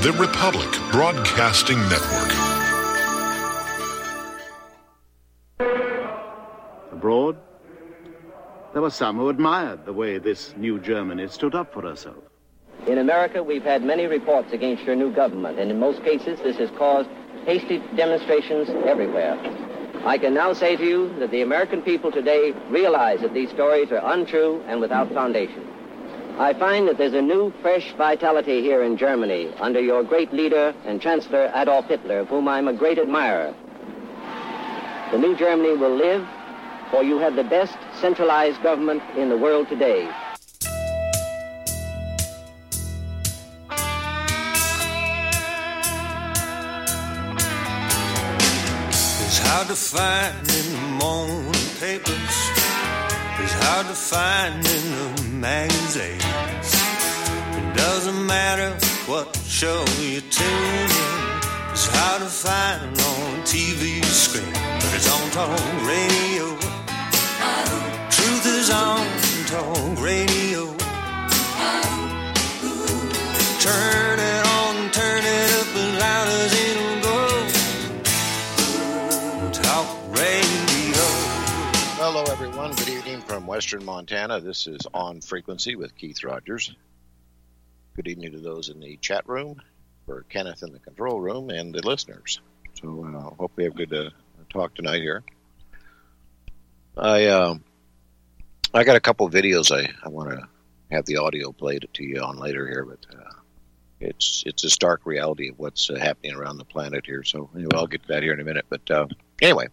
The Republic Broadcasting Network. Abroad, there were some who admired the way this new Germany stood up for herself. In America, we've had many reports against your new government, and in most cases, this has caused hasty demonstrations everywhere. I can now say to you that the American people today realize that these stories are untrue and without foundation. I find that there's a new, fresh vitality here in Germany under your great leader and Chancellor Adolf Hitler, of whom I'm a great admirer. The new Germany will live, for you have the best centralized government in the world today. It's hard to find in the morning papers. It's hard to find in the magazines. It doesn't matter what show you tune in. It's hard to find on TV screen, but it's on talk radio. Truth is on talk radio. Turn it on, turn it up as loud as it'll go. Talk radio. Hello, everyone. Good evening from Western Montana. This is On Frequency with Keith Rogers. Good evening to those in the chat room, for Kenneth in the control room, and the listeners. So hope we have good talk tonight here. I got a couple of videos I want to have the audio played to you on later here, but it's a stark reality of what's happening around the planet here. So anyway, I'll get to that here in a minute. But anyway,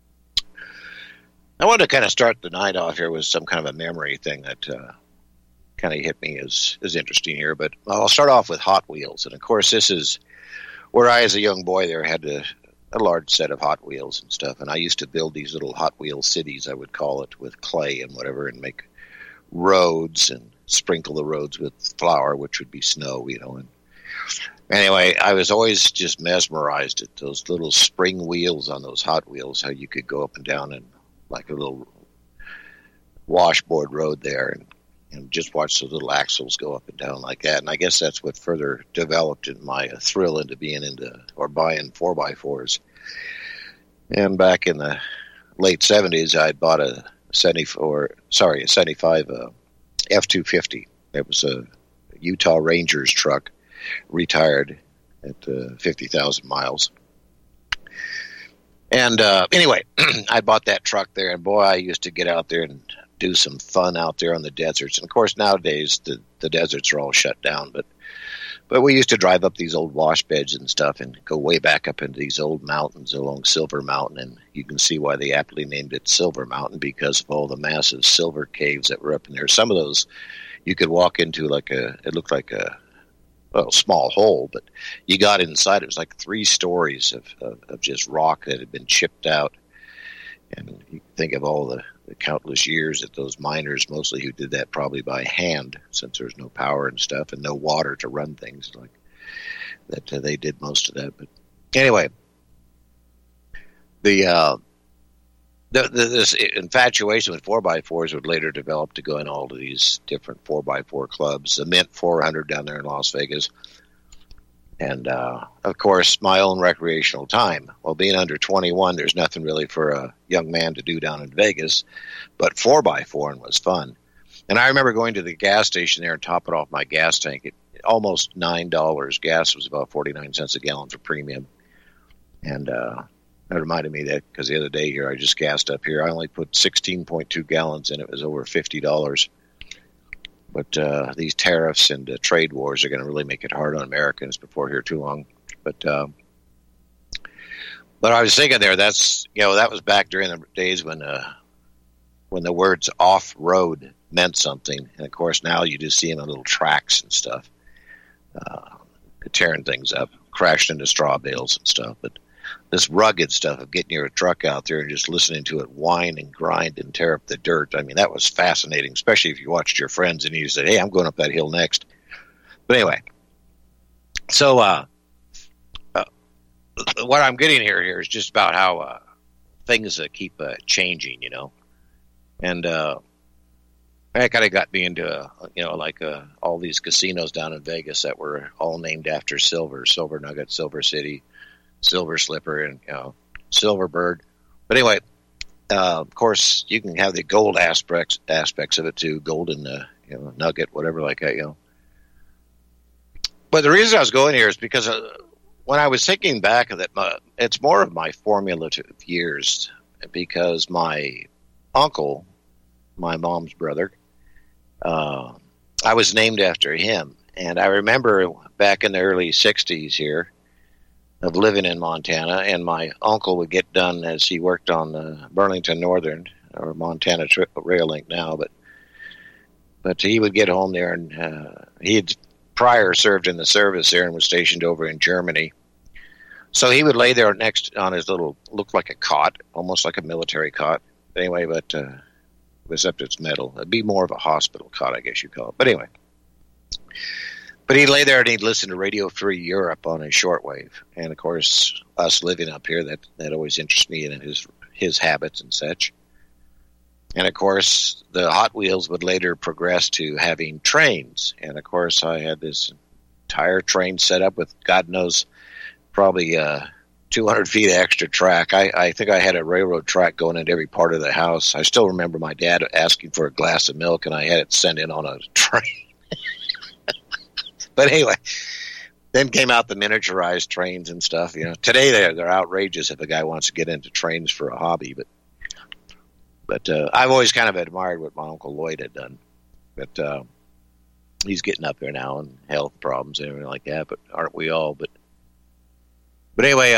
I wanted to kind of start the night off here with some kind of a memory thing that kind of hit me as interesting here. But I'll start off with Hot Wheels. And, of course, this is where I, as a young boy there, had a large set of Hot Wheels and stuff. And I used to build these little Hot Wheel cities, I would call it, with clay and whatever, and make roads and sprinkle the roads with flour, which would be snow, you know. And anyway, I was always just mesmerized at those little spring wheels on those Hot Wheels, how you could go up and down and like a little washboard road there and just watch those little axles go up and down like that. And I guess that's what further developed in my thrill into being into or buying 4x4s. And back in the late 70s, I bought a 75 F-250. It was a Utah Rangers truck, retired at 50,000 miles. And anyway, I bought that truck there, and boy, I used to get out there and do some fun out there on the deserts. And of course, nowadays the deserts are all shut down, but we used to drive up these old wash beds and stuff and go way back up into these old mountains along Silver Mountain. And you can see why they aptly named it Silver Mountain, because of all the massive silver caves that were up in there. Some of those you could walk into it looked like a small hole, but you got inside. It was like 3 stories of just rock that had been chipped out. And you think of all the countless years that those miners, mostly who did that probably by hand, since there's no power and stuff and no water to run things like that, they did most of that. But anyway, this infatuation with 4x4s would later develop to go in all of these different 4x4 clubs. The Mint 400 down there in Las Vegas. And, of course, my own recreational time. Well, being under 21, there's nothing really for a young man to do down in Vegas, but 4x4 was fun. And I remember going to the gas station there and topping off my gas tank at almost $9. Gas was about 49 cents a gallon for premium. And that reminded me that because the other day here, I just gassed up here. I only put 16.2 gallons in. It was over $50. But these tariffs and trade wars are going to really make it hard on Americans before here too long. But I was thinking there, that was back during the days when the words off-road meant something. And, of course, now you just see them on little tracks and stuff, tearing things up, crashing into straw bales and stuff. But this rugged stuff of getting your truck out there and just listening to it whine and grind and tear up the dirt. I mean, that was fascinating, especially if you watched your friends and you said, hey, I'm going up that hill next. But anyway, so what I'm getting here is just about how things keep changing, you know. And that kind of got me into, all these casinos down in Vegas that were all named after silver Nugget, Silver City, Silver Slipper, and, Silver Bird. But anyway, of course, you can have the gold aspects of it too, golden, nugget, whatever like that, But the reason I was going here is because when I was thinking back of it, it's more of my formative years, because my uncle, my mom's brother, I was named after him. And I remember back in the early 60s here of living in Montana, and my uncle would get done as he worked on the Burlington Northern, or Montana Rail Link now, but he would get home there, and he had prior served in the service there and was stationed over in Germany. So he would lay there next on his little, looked like a cot, almost like a military cot. Anyway, but it was up to its metal. It'd be more of a hospital cot, I guess you call it. But anyway. But he'd lay there and he'd listen to Radio Free Europe on his shortwave. And, of course, us living up here, that always interests me in his habits and such. And, of course, the Hot Wheels would later progress to having trains. And, of course, I had this entire train set up with, God knows, probably 200 feet of extra track. I think I had a railroad track going into every part of the house. I still remember my dad asking for a glass of milk, and I had it sent in on a train. But anyway, then came out the miniaturized trains and stuff. Today they're outrageous if a guy wants to get into trains for a hobby. But I've always kind of admired what my Uncle Lloyd had done. But he's getting up there now, and health problems and everything like that. But aren't we all? But anyway,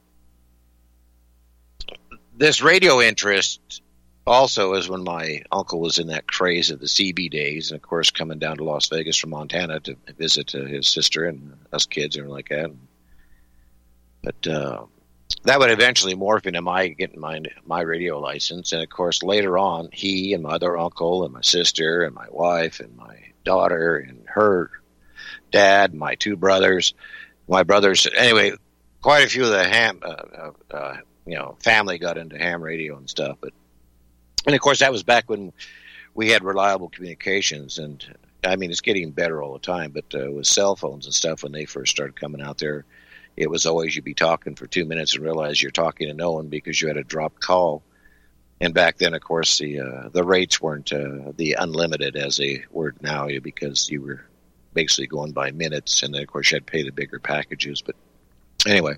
this radio interest also is when my uncle was in that craze of the CB days, and of course coming down to Las Vegas from Montana to visit his sister and us kids and like that. But that would eventually morph into my getting my radio license, and of course later on, he and my other uncle and my sister and my wife and my daughter and her dad, my two brothers, my brothers. Anyway, quite a few of the family got into ham radio and stuff, and of course that was back when we had reliable communications, and I mean it's getting better all the time. But with cell phones and stuff, when they first started coming out there, it was always you'd be talking for 2 minutes and realize you're talking to no one because you had a dropped call. And back then, of course, the rates weren't the unlimited as they were now, because you were basically going by minutes, and then of course you had to pay the bigger packages. But anyway,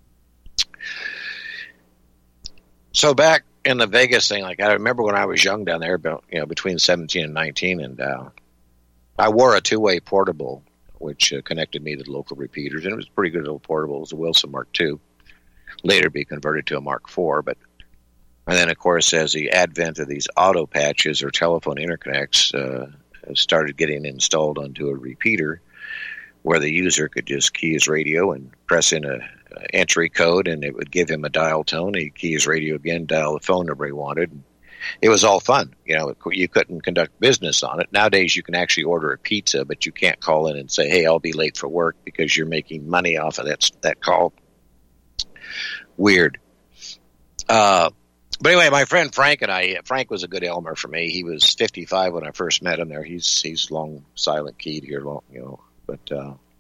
so back in the Vegas thing, like I remember when I was young down there, about between 17 and 19, and I wore a two-way portable, which connected me to the local repeaters, and it was a pretty good little portable. It was a Wilson Mark II, later be converted to a Mark IV. And then, of course, as the advent of these auto patches or telephone interconnects started getting installed onto a repeater, where the user could just key his radio and press in a entry code, and it would give him a dial tone. He'd key his radio again, dial the phone number he wanted. It was all fun. You couldn't conduct business on it. Nowadays, you can actually order a pizza, but you can't call in and say, hey, I'll be late for work, because you're making money off of that call. Weird. But anyway, my friend Frank and Frank was a good Elmer for me. He was 55 when I first met him there. He's long silent keyed here, but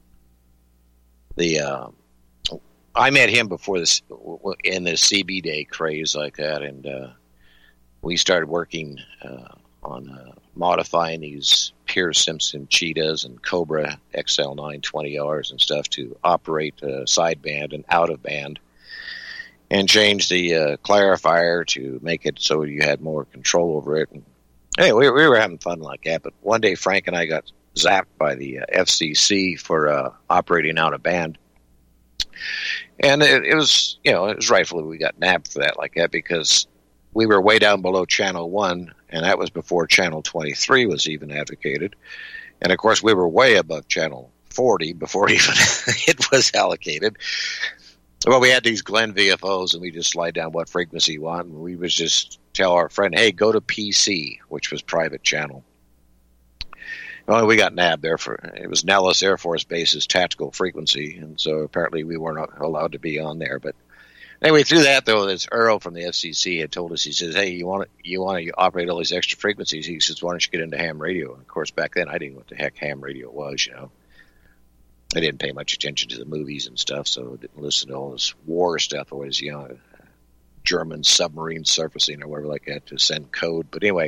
I met him before this, in the CB day craze like that, and we started working on modifying these Pierce Simpson Cheetahs and Cobra XL 920Rs and stuff to operate sideband and out of band, and change the clarifier to make it so you had more control over it. And anyway, we were having fun like that. But one day, Frank and I got zapped by the FCC for operating out of band. And it was rightfully we got nabbed for that like that, because we were way down below Channel 1, and that was before Channel 23 was even advocated. And, of course, we were way above Channel 40 before even it was allocated. Well, we had these Glenn VFOs, and we just slide down what frequency you want, and we would just tell our friend, hey, go to PC, which was private channel. Well, we got nabbed there it was Nellis Air Force Base's tactical frequency, and so apparently we weren't allowed to be on there. But Anyway, through that though, this Earl from the FCC had told us. He says, "Hey, you want to operate all these extra frequencies?" He says, "Why don't you get into ham radio?" And of course, back then I didn't know what the heck ham radio was. I didn't pay much attention to the movies and stuff, so I didn't listen to all this war stuff. Always, German submarine surfacing or whatever like that to send code. But anyway,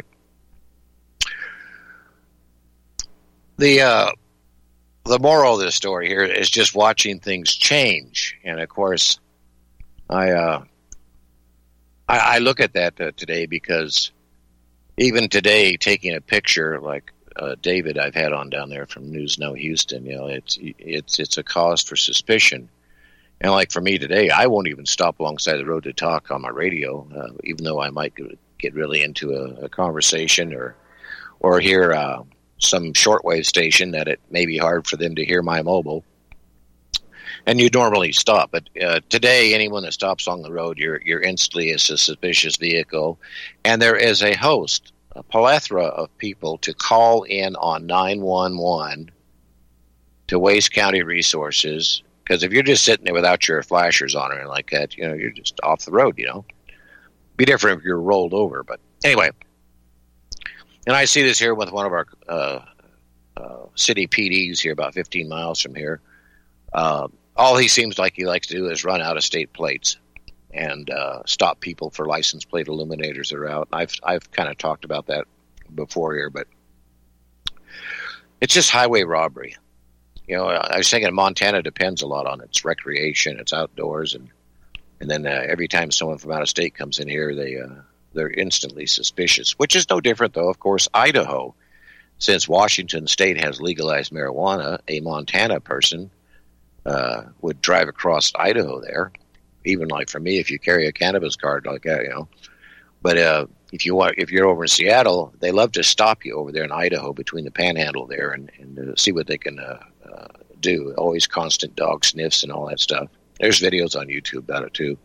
the moral of this story here is just watching things change, and of course. I look at that today because even today, taking a picture like David I've had on down there from News Now Houston, it's a cause for suspicion. And like for me today, I won't even stop alongside the road to talk on my radio, even though I might get really into a conversation or hear some shortwave station that it may be hard for them to hear my mobile. And you normally stop, but today, anyone that stops on the road, you're instantly a suspicious vehicle, and there is a plethora of people to call in on 911 to waste county resources. Because if you're just sitting there without your flashers on or anything like that, you're just off the road. Be different if you're rolled over. But anyway, and I see this here with one of our city PDs here, about 15 miles from here. All he seems like he likes to do is run out-of-state plates and stop people for license plate illuminators that are out. I've kind of talked about that before here, but it's just highway robbery. I was thinking Montana depends a lot on its recreation, its outdoors, and then every time someone from out of state comes in here, they're instantly suspicious. Which is no different, though. Of course, Idaho, since Washington State has legalized marijuana, a Montana person would drive across Idaho there. Even like for me, if you carry a cannabis card like that, But if you're over in Seattle, they love to stop you over there in Idaho between the Panhandle there and see what they can do. Always constant dog sniffs and all that stuff. There's videos on YouTube about it too.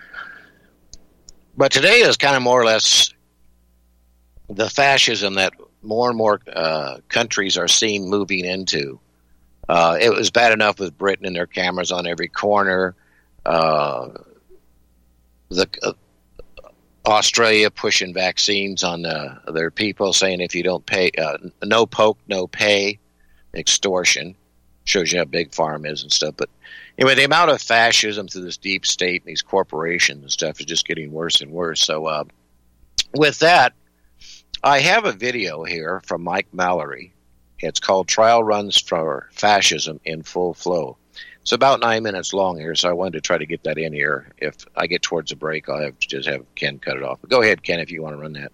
But today is kind of more or less the fascism that more and more countries are seen moving into. It was bad enough with Britain and their cameras on every corner. Australia pushing vaccines on their people, saying if you don't pay, no poke, no pay, extortion. Shows you how big farm is and stuff. But anyway, the amount of fascism through this deep state and these corporations and stuff is just getting worse and worse. So with that, I have a video here from Mike Mallory. It's called Trial Runs for Fascism in Full Flow. It's about 9 minutes long here, so I wanted to try to get that in here. If I get towards a break, I'll just have Ken cut it off. But go ahead, Ken, if you want to run that.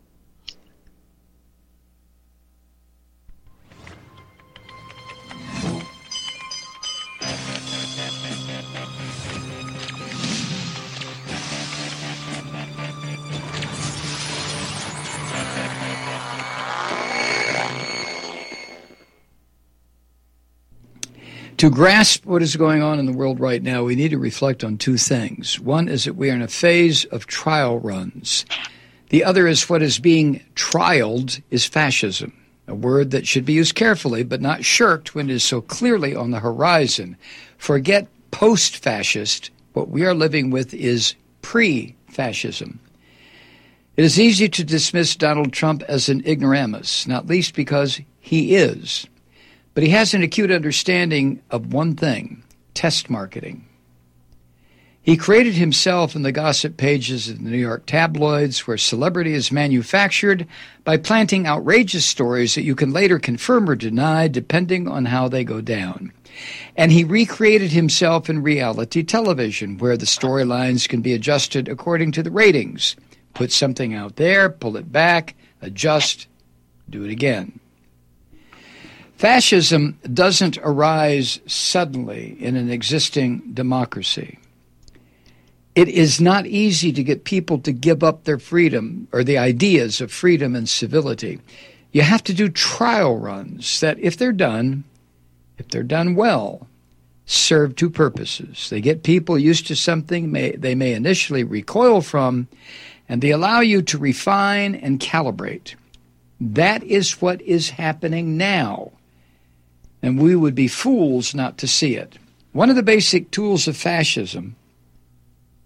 To grasp what is going on in the world right now, we need to reflect on two things. One is that we are in a phase of trial runs. The other is what is being trialed is fascism, a word that should be used carefully but not shirked when it is so clearly on the horizon. Forget post-fascist. What we are living with is pre-fascism. It is easy to dismiss Donald Trump as an ignoramus, not least because he is. But he has an acute understanding of one thing, test marketing. He created himself in the gossip pages of the New York tabloids, where celebrity is manufactured by planting outrageous stories that you can later confirm or deny depending on how they go down. And he recreated himself in reality television, where the storylines can be adjusted according to the ratings. Put something out there, pull it back, adjust, do it again. Fascism doesn't arise suddenly in an existing democracy. It is not easy to get people to give up their freedom or the ideas of freedom and civility. You have to do trial runs that, if they're done well, serve two purposes. They get people used to something they may initially recoil from, and they allow you to refine and calibrate. That is what is happening now. And we would be fools not to see it. One of the basic tools of fascism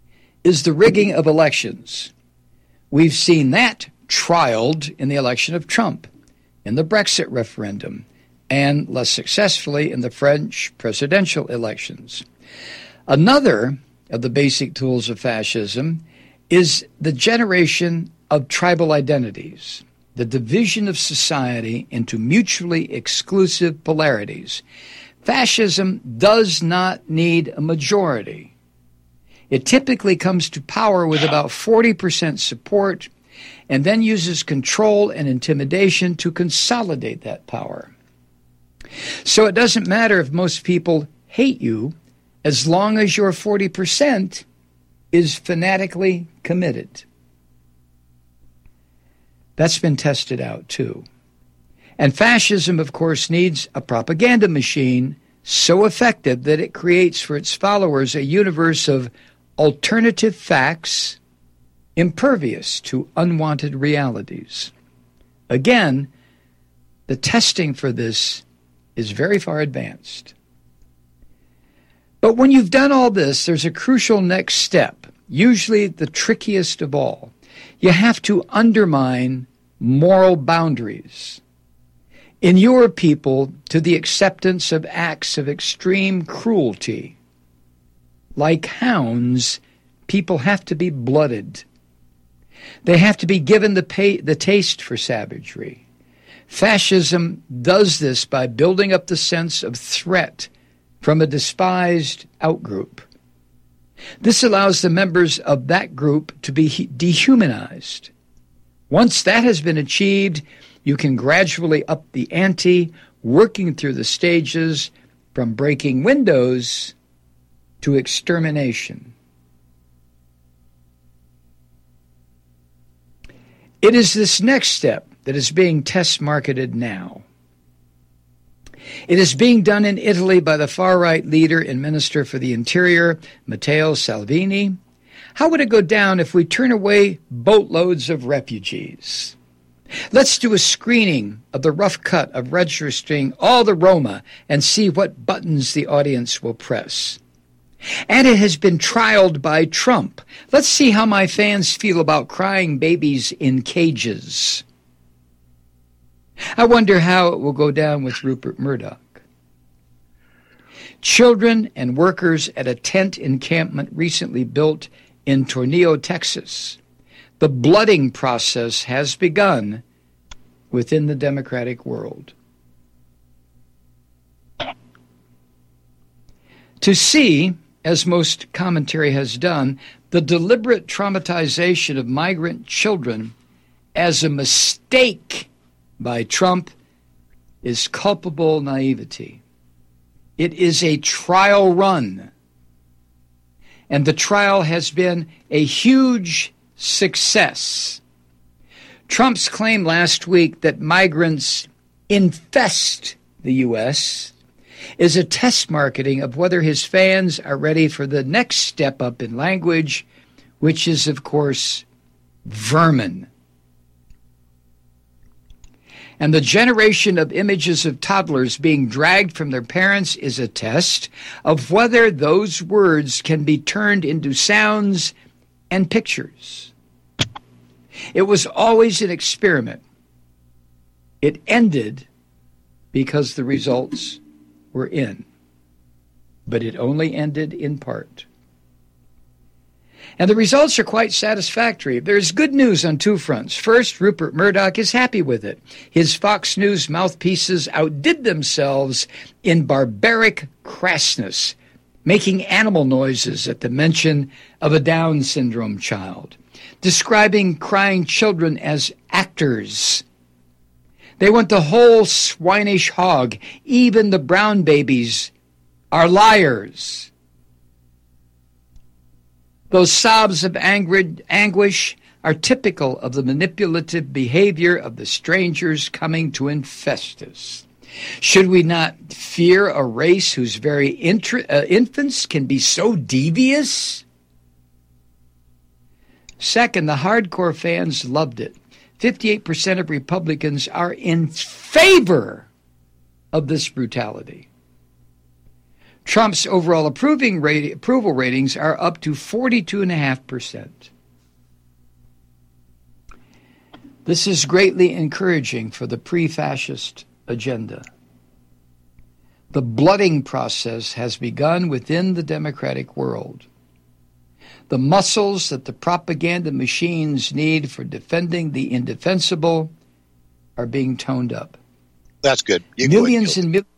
is the rigging of elections. We've seen that trialed in the election of Trump, in the Brexit referendum, and less successfully in the French presidential elections. Another of the basic tools of fascism is the generation of tribal identities, the division of society into mutually exclusive polarities. Fascism does not need a majority. It typically comes to power with about 40% support and then uses control and intimidation to consolidate that power. So it doesn't matter if most people hate you as long as your 40% is fanatically committed. That's been tested out too. And fascism, of course, needs a propaganda machine so effective that it creates for its followers a universe of alternative facts impervious to unwanted realities. Again, the testing for this is very far advanced. But when you've done all this, there's a crucial next step, usually the trickiest of all. You have to undermine moral boundaries. Inure people to the acceptance of acts of extreme cruelty. Like hounds, people have to be blooded. They have to be given the taste for savagery. Fascism does this by building up the sense of threat from a despised outgroup. This allows the members of that group to be dehumanized. Once that has been achieved, you can gradually up the ante, working through the stages from breaking windows to extermination. It is this next step that is being test-marketed now. It is being done in Italy by the far-right leader and Minister for the Interior, Matteo Salvini. How would it go down if we turn away boatloads of refugees? Let's do a screening of the rough cut of registering all the Roma and see what buttons the audience will press. And it has been trialed by Trump. Let's see how my fans feel about crying babies in cages. I wonder how it will go down with Rupert Murdoch. Children and workers at a tent encampment recently built in Tornillo, Texas. The blooding process has begun within the democratic world. To see, as most commentary has done, the deliberate traumatization of migrant children as a mistake by Trump is culpable naivety. It is a trial run, and the trial has been a huge success. Trump's claim last week that migrants infest the U.S. is a test marketing of whether his fans are ready for the next step up in language, which is, of course, vermin. And the generation of images of toddlers being dragged from their parents is a test of whether those words can be turned into sounds and pictures. It was always an experiment. It ended because the results were in. But it only ended in part. And the results are quite satisfactory. There's good news on two fronts. First, Rupert Murdoch is happy with it. His Fox News mouthpieces outdid themselves in barbaric crassness, making animal noises at the mention of a Down syndrome child, describing crying children as actors. They went the whole swinish hog. Even the brown babies are liars. Those sobs of anguish are typical of the manipulative behavior of the strangers coming to infest us. Should we not fear a race whose very infants can be so devious? Second, the hardcore fans loved it. 58% of Republicans are in favor of this brutality. Trump's overall approval ratings are up to 42.5%. This is greatly encouraging for the pre-fascist agenda. The blooding process has begun within the democratic world. The muscles that the propaganda machines need for defending the indefensible are being toned up. That's good. Millions and millions.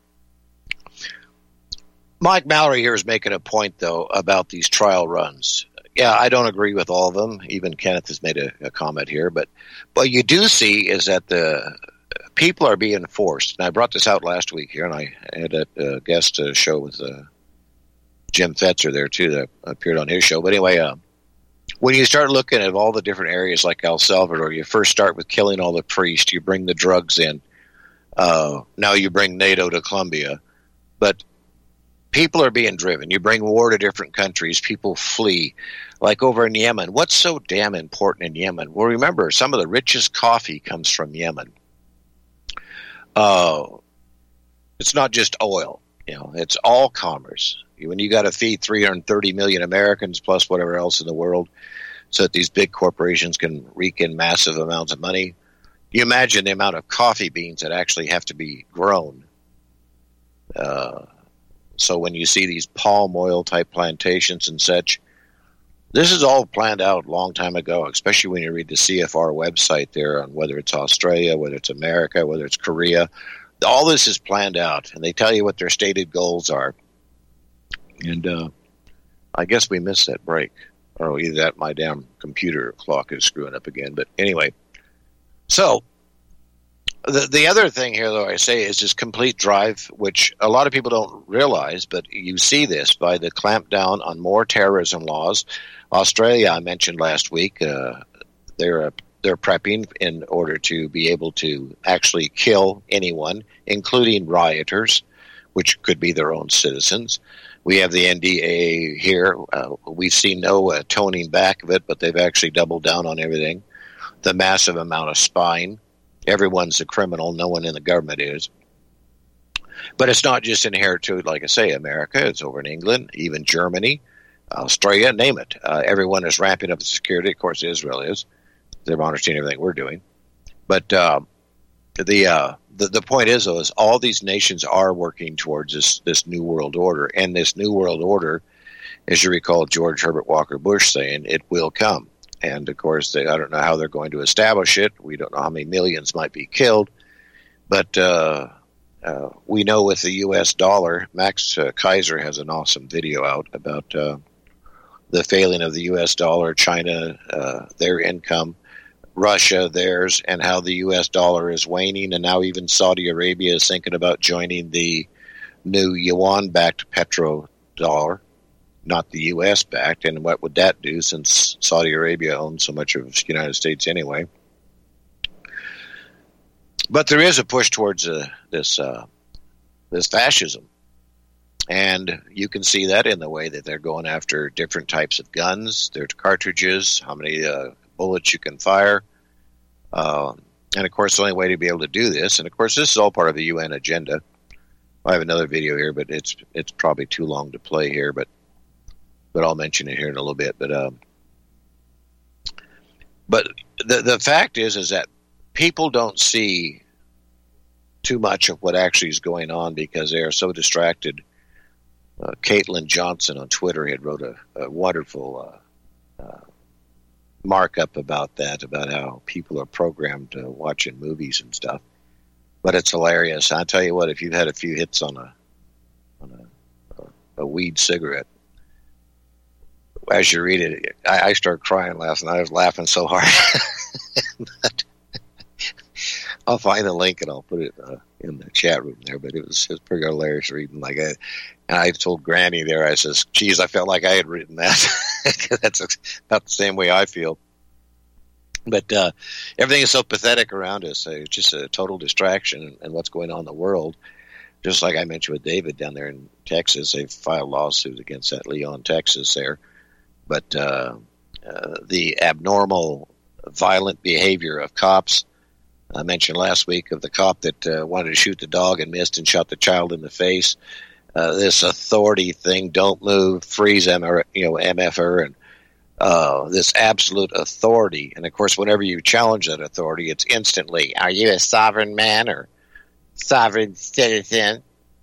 Mike Mallory here is making a point, though, about these trial runs. Yeah, I don't agree with all of them. Even Kenneth has made a comment here. But what you do see is that the people are being forced. And I brought this out last week here, and I had a guest show with Jim Fetzer there, too, that appeared on his show. But anyway, when you start looking at all the different areas like El Salvador, you first start with killing all the priests. You bring the drugs in. Now you bring NATO to Colombia. But people are being driven. You bring war to different countries. People flee. Like over in Yemen. What's so damn important in Yemen? Well, remember, some of the richest coffee comes from Yemen. It's not just oil. It's all commerce. When you got to feed 330 million Americans plus whatever else in the world so that these big corporations can rake in massive amounts of money, you imagine the amount of coffee beans that actually have to be grown. So when you see these palm oil type plantations and such, this is all planned out a long time ago, especially when you read the CFR website there on whether it's Australia, whether it's America, whether it's Korea. All this is planned out, and they tell you what their stated goals are. And I guess we missed that break. Or either that my damn computer clock is screwing up again. But anyway, so the other thing here, though, I say is this complete drive, which a lot of people don't realize, but you see this by the clampdown on more terrorism laws. Australia, I mentioned last week, they're prepping in order to be able to actually kill anyone, including rioters, which could be their own citizens. We have the NDA here. We've seen no toning back of it, but they've actually doubled down on everything. The massive amount of spying. Everyone's a criminal. No one in the government is. But it's not just inherent to, like I say, America. It's over in England, even Germany, Australia, name it. Everyone is ramping up the security. Of course, Israel is. They're monitoring everything we're doing. But the point is, though, is all these nations are working towards this new world order. And this new world order, as you recall George Herbert Walker Bush saying, it will come. And, of course, I don't know how they're going to establish it. We don't know how many millions might be killed. But we know with the U.S. dollar, Max Kaiser has an awesome video out about the failing of the U.S. dollar, China, their income, Russia, theirs, and how the U.S. dollar is waning. And now even Saudi Arabia is thinking about joining the new yuan-backed petrodollar. Not the U.S.-backed, and what would that do since Saudi Arabia owns so much of the United States anyway? But there is a push towards this fascism, and you can see that in the way that they're going after different types of guns, their cartridges, how many bullets you can fire, and of course the only way to be able to do this, and of course this is all part of the UN agenda. I have another video here, but it's probably too long to play here, but I'll mention it here in a little bit. But the fact is that people don't see too much of what actually is going on because they are so distracted. Caitlin Johnson on Twitter had wrote a wonderful markup about that, about how people are programmed to watching movies and stuff. But it's hilarious. I'll tell you what, if you've had a few hits on a weed cigarette, as you read it, I started crying last night. I was laughing so hard. But I'll find the link and I'll put it in the chat room there. But it was pretty hilarious reading. And I told Granny there, I says, geez, I felt like I had written that. That's about the same way I feel. But everything is so pathetic around us. It's just a total distraction and what's going on in the world. Just like I mentioned with David down there in Texas, they've filed lawsuits against that Leon, Texas there. But the abnormal, violent behavior of cops, I mentioned last week of the cop that wanted to shoot the dog and missed and shot the child in the face. this authority thing, don't move, freeze MFR, and this absolute authority. And of course, whenever you challenge that authority, it's instantly, are you a sovereign man or sovereign citizen?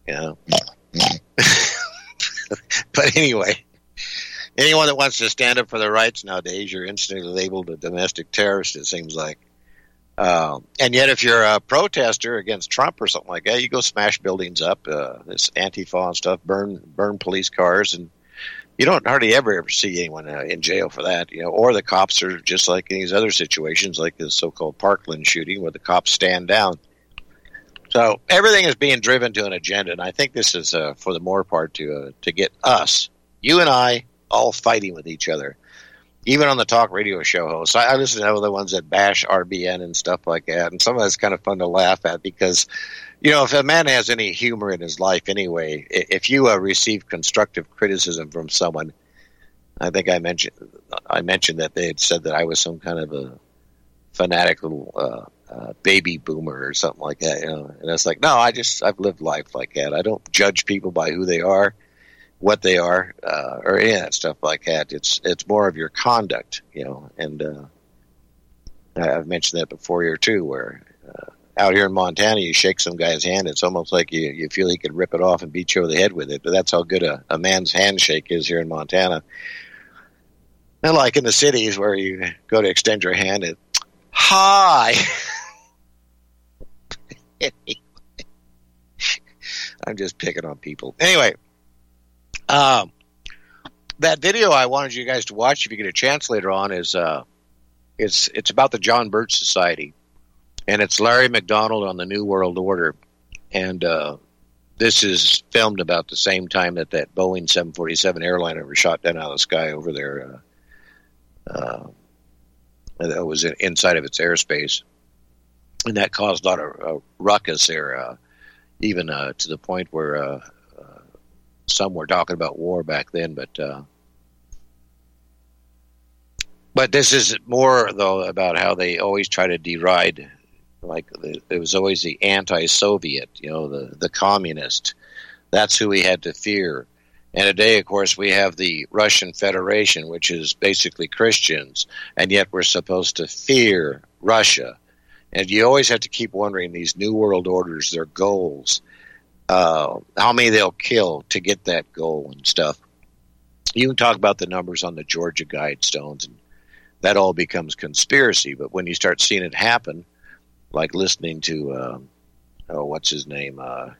But anyway, anyone that wants to stand up for their rights nowadays, you're instantly labeled a domestic terrorist, it seems like. And yet if you're a protester against Trump or something like that, you go smash buildings up, this Antifa and stuff, burn police cars, and you don't hardly ever see anyone in jail for that, or the cops are just like in these other situations, like the so-called Parkland shooting where the cops stand down. So everything is being driven to an agenda, and I think this is, for the more part, to get us, you and I, all fighting with each other. Even on the talk radio show hosts, I listen to the ones that bash RBN and stuff like that, and some of that's kind of fun to laugh at because, if a man has any humor in his life anyway, if you receive constructive criticism from someone, I think I mentioned that they had said that I was some kind of a fanatic little baby boomer or something like that, and it's like, no, I've lived life like that. I don't judge people by who they are, what they are, or any of that stuff like that. It's more of your conduct, and I've mentioned that before here too, where out here in Montana, you shake some guy's hand, it's almost like you feel he could rip it off and beat you over the head with it. But that's how good a man's handshake is here in Montana. And like in the cities where you go to extend your hand, and hi. I'm just picking on people. Anyway, that video I wanted you guys to watch if you get a chance later on is it's about the John Birch Society, and it's Larry McDonald on the New World Order, and this is filmed about the same time that Boeing 747 airliner was shot down out of the sky over there. That was inside of its airspace, and that caused a lot of ruckus there, even to the point where some were talking about war back then. But this is more, though, about how they always try to deride, like there was always the anti-Soviet, the communist. That's who we had to fear. And today, of course, we have the Russian Federation, which is basically Christians, and yet we're supposed to fear Russia. And you always have to keep wondering, these New World Orders, their goals, how many they'll kill to get that goal and stuff. You can talk about the numbers on the Georgia Guidestones, and that all becomes conspiracy. But when you start seeing it happen, like listening to, what's his name?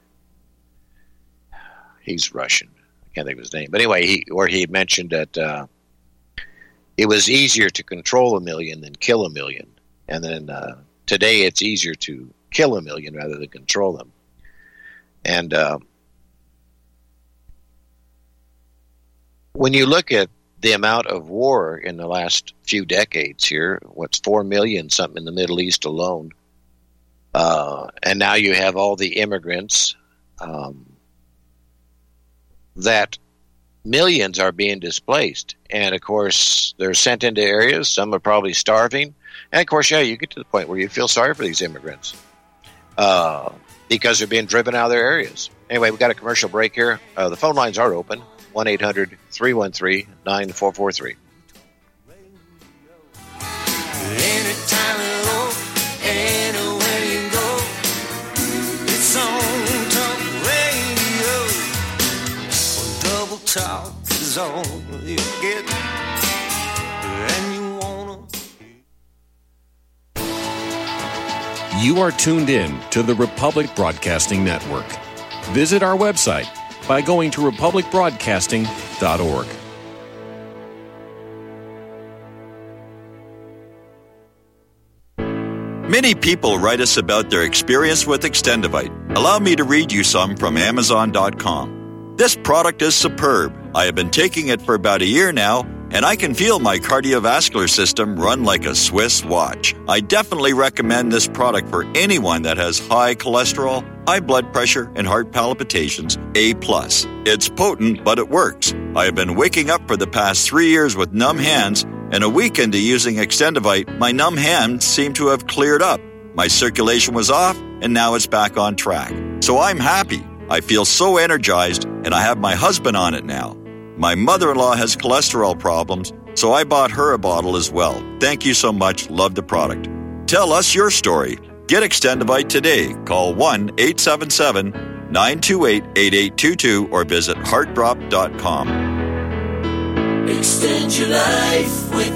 He's Russian. Can't think of his name, but anyway, he mentioned that it was easier to control 1 million than kill 1 million, and then today it's easier to kill 1 million rather than control them. And when you look at the amount of war in the last few decades here, what's 4 million something in the Middle East alone, and now you have all the immigrants. That millions are being displaced. And, of course, they're sent into areas. Some are probably starving. And, of course, you get to the point where you feel sorry for these immigrants because they're being driven out of their areas. Anyway, we've got a commercial break here. The phone lines are open, 1-800-313-9443. Anytime you go, anywhere you go, it's on Talk Radio. Double Talk is all you get, and you wanna. You are tuned in to the Republic Broadcasting Network. Visit our website by going to republicbroadcasting.org. Many people write us about their experience with Extendivite. Allow me to read you some from Amazon.com. This product is superb. I have been taking it for about a year now, and I can feel my cardiovascular system run like a Swiss watch. I definitely recommend this product for anyone that has high cholesterol, high blood pressure, and heart palpitations, A+. It's potent, but it works. I have been waking up for the past 3 years with numb hands, and a week into using Extendivite, my numb hands seem to have cleared up. My circulation was off, and now it's back on track. So I'm happy. I feel so energized, and I have my husband on it now. My mother-in-law has cholesterol problems, so I bought her a bottle as well. Thank you so much. Love the product. Tell us your story. Get Extendivite today. Call 1-877-928-8822 or visit heartdrop.com. Extend your life with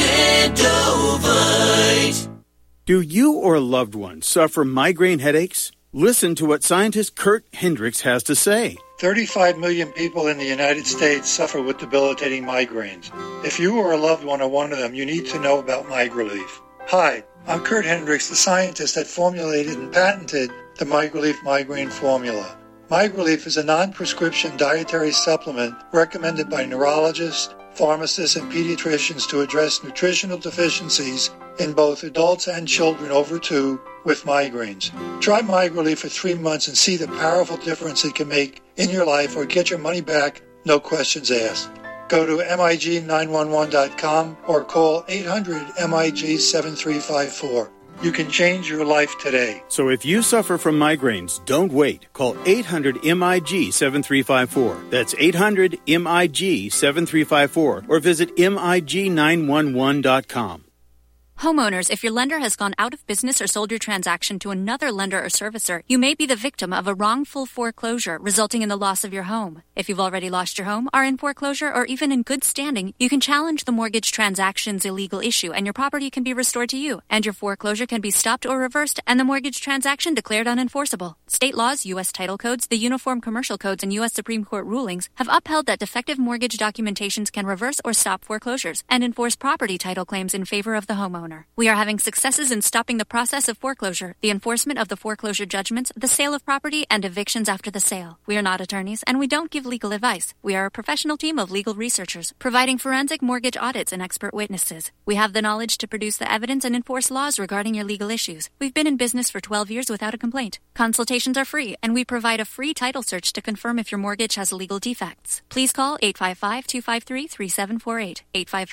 Extendivite. Do you or a loved one suffer migraine headaches? Listen to what scientist Kurt Hendricks has to say. 35 million people in the United States suffer with debilitating migraines. If you or a loved one are one of them, you need to know about MigraLief. Hi, I'm Kurt Hendricks, the scientist that formulated and patented the MigraLief migraine formula. MigraLief is a non-prescription dietary supplement recommended by neurologists, pharmacists, and pediatricians to address nutritional deficiencies in both adults and children over 2 with migraines. Try MigraLief for 3 months and see the powerful difference it can make in your life, or get your money back, no questions asked. Go to MIG911.com or call 800-MIG-7354. You can change your life today. So if you suffer from migraines, don't wait. Call 800-MIG-7354. That's 800-MIG-7354 or visit MIG911.com. Homeowners, if your lender has gone out of business or sold your transaction to another lender or servicer, you may be the victim of a wrongful foreclosure resulting in the loss of your home. If you've already lost your home, are in foreclosure, or even in good standing, you can challenge the mortgage transaction's illegal issue and your property can be restored to you, and your foreclosure can be stopped or reversed and the mortgage transaction declared unenforceable. State laws, U.S. title codes, the Uniform Commercial Codes, and U.S. Supreme Court rulings have upheld that defective mortgage documentations can reverse or stop foreclosures and enforce property title claims in favor of the homeowner. We are having successes in stopping the process of foreclosure, the enforcement of the foreclosure judgments, the sale of property, and evictions after the sale. We are not attorneys, and we don't give legal advice. We are a professional team of legal researchers, providing forensic mortgage audits and expert witnesses. We have the knowledge to produce the evidence and enforce laws regarding your legal issues. We've been in business for 12 years without a complaint. Consultations are free, and we provide a free title search to confirm if your mortgage has legal defects. Please call 855-253-3748.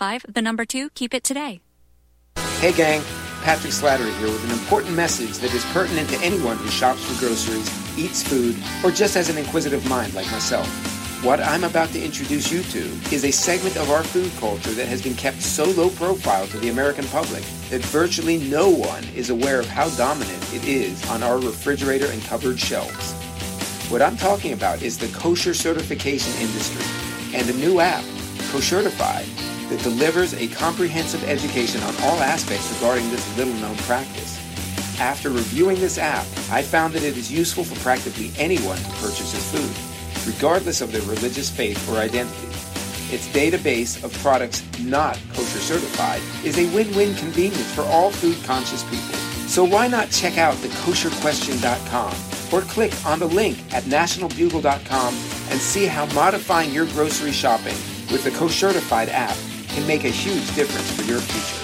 855, keep it today. Hey gang, Patrick Slattery here with an important message that is pertinent to anyone who shops for groceries, eats food, or just has an inquisitive mind like myself. What I'm about to introduce you to is a segment of our food culture that has been kept so low profile to the American public that virtually no one is aware of how dominant it is on our refrigerator and cupboard shelves. What I'm talking about is the kosher certification industry and a new app, Koshertified, that delivers a comprehensive education on all aspects regarding this little-known practice. After reviewing this app, I found that it is useful for practically anyone who purchases food, regardless of their religious faith or identity. Its database of products not kosher certified is a win-win convenience for all food-conscious people. So why not check out thekosherquestion.com or click on the link at nationalbugle.com and see how modifying your grocery shopping with the Koshertified app can make a huge difference for your future.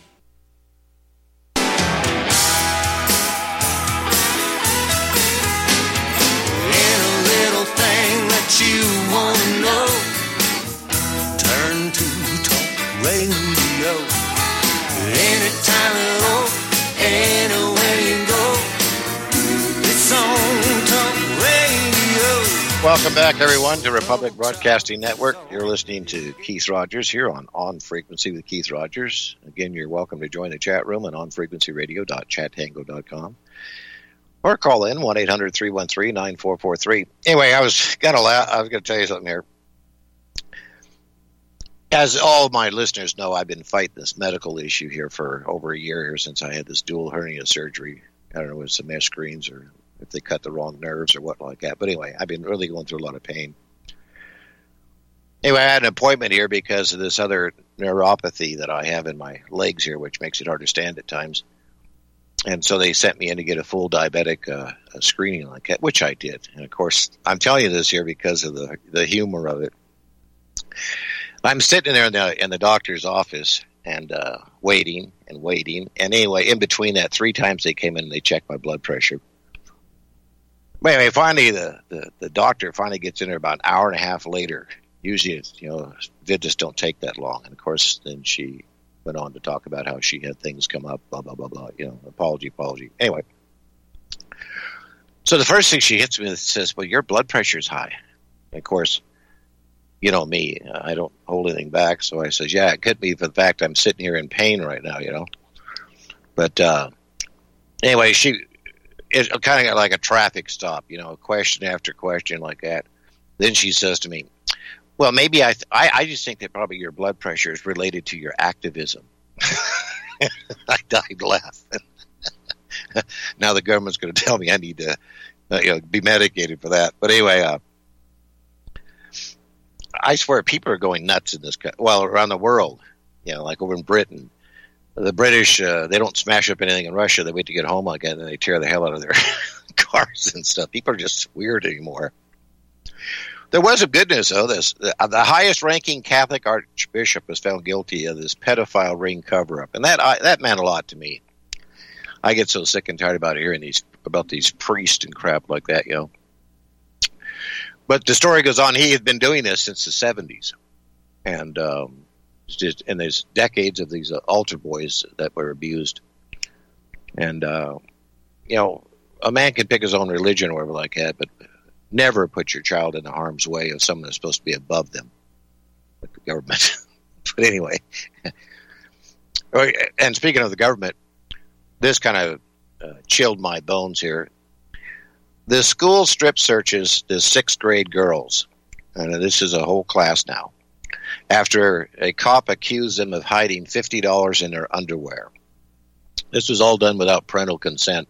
Any little thing that you want to know, turn to Talk Radio. Anytime at all, anywhere you go, it's on Talk Radio. Welcome back, everyone, to Republic Broadcasting Network. You're listening to Keith Rogers here on Frequency with Keith Rogers. Again, you're welcome to join the chat room at onfrequencyradio.chattango.com or call in 1-800-313-9443. Anyway, I was going to tell you something here. As all of my listeners know, I've been fighting this medical issue here for over a year here since I had this dual hernia surgery. I don't know if it's some mesh screens or if they cut the wrong nerves or what like that. But anyway, I've been really going through a lot of pain. Anyway, I had an appointment here because of this other neuropathy that I have in my legs here, which makes it hard to stand at times. And so they sent me in to get a full diabetic screening like that, which I did. And, of course, I'm telling you this here because of the humor of it. I'm sitting there in the doctor's office and waiting. And anyway, in between that, 3 times they came in and they checked my blood pressure. But anyway, finally, the doctor finally gets in there about an hour and a half later. Usually, visits don't take that long. And, of course, then she went on to talk about how she had things come up, blah, blah, blah, blah, apology. Anyway, So the first thing she hits me with says, well, your blood pressure's high. And of course, you know me, I don't hold anything back. So I says, yeah, it could be for the fact I'm sitting here in pain right now, you know. But anyway, it's kind of like a traffic stop, you know, question after question like that. Then she says to me, well, maybe I just think that probably your blood pressure is related to your activism. I died laughing. Now the government's going to tell me I need to be medicated for that. But anyway, I swear people are going nuts in this country. Well, around the world, you know, like over in Britain. The British, they don't smash up anything in Russia. They wait to get home again, and they tear the hell out of their cars and stuff. People are just weird anymore. There was some good news, though. The highest-ranking Catholic archbishop was found guilty of this pedophile ring cover-up, and that meant a lot to me. I get so sick and tired about hearing about these priests and crap like that, you know. But the story goes on. He had been doing this since the 70s, and there's decades of these altar boys that were abused. And, you know, a man can pick his own religion or whatever like that, but never put your child in the harm's way of someone that's supposed to be above them, like the government. But anyway, and speaking of the government, this kind of chilled my bones here. The school strip searches the 6th grade girls, and this is a whole class now, after a cop accused them of hiding $50 in their underwear. This was all done without parental consent.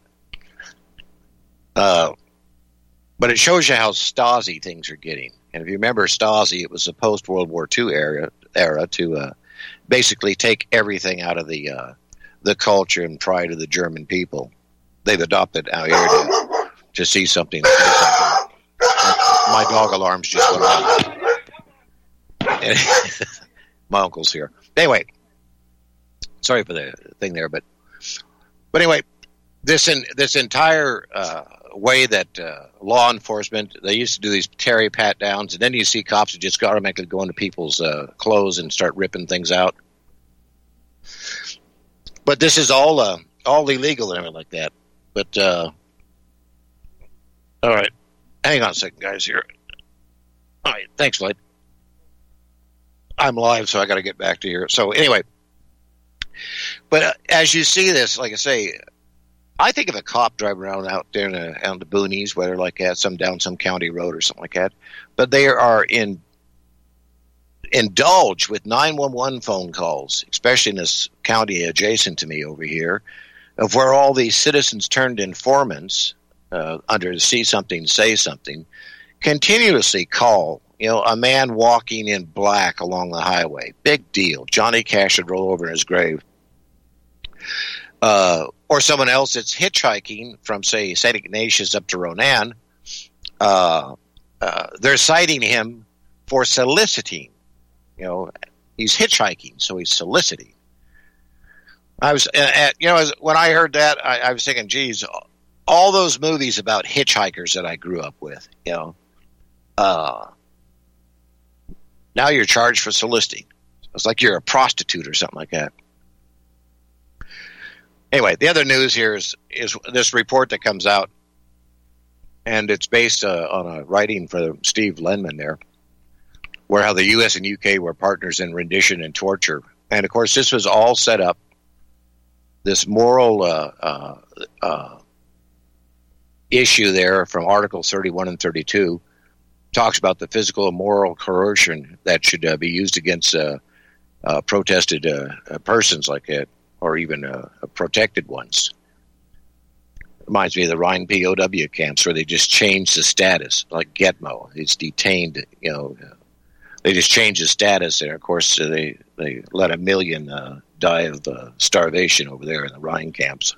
But it shows you how Stasi things are getting. And if you remember Stasi, it was a post-World War II era to basically take everything out of the culture and pride of the German people. They've adopted our here to see something. My dog alarms just went off. My uncle's here. Anyway, sorry for the thing there, but anyway, this entire way that law enforcement, they used to do these Terry pat downs, and then you see cops who just automatically go into people's clothes and start ripping things out. But this is all illegal and everything like that. But all right, hang on a second, guys. Here. All right, thanks, Lloyd. I'm live, so I got to get back to here. So anyway, but as you see this, like I say, I think of a cop driving around out there on the boonies, whether like that, down some county road or something like that, but they are indulged with 911 phone calls, especially in this county adjacent to me over here, of where all these citizens turned informants under see something, say something, continuously call. You know, a man walking in black along the highway. Big deal. Johnny Cash would roll over in his grave. Or someone else that's hitchhiking from, say, St. Ignatius up to Ronan. They're citing him for soliciting. You know, he's hitchhiking, so he's soliciting. I was, when I heard that, I was thinking, geez, all those movies about hitchhikers that I grew up with, you know, now you're charged for soliciting. It's like you're a prostitute or something like that. Anyway, the other news here is this report that comes out, and it's based on a writing for Steve Lenman there, where how the U.S. and U.K. were partners in rendition and torture. And, of course, this was all set up, this moral issue there from Articles 31 and 32 talks about the physical and moral coercion that should be used against protested persons like that, or even protected ones. Reminds me of the Rhine POW camps where they just changed the status, like Getmo. It's detained, you know. They just changed the status there. Of course, they let 1 million die of starvation over there in the Rhine camps.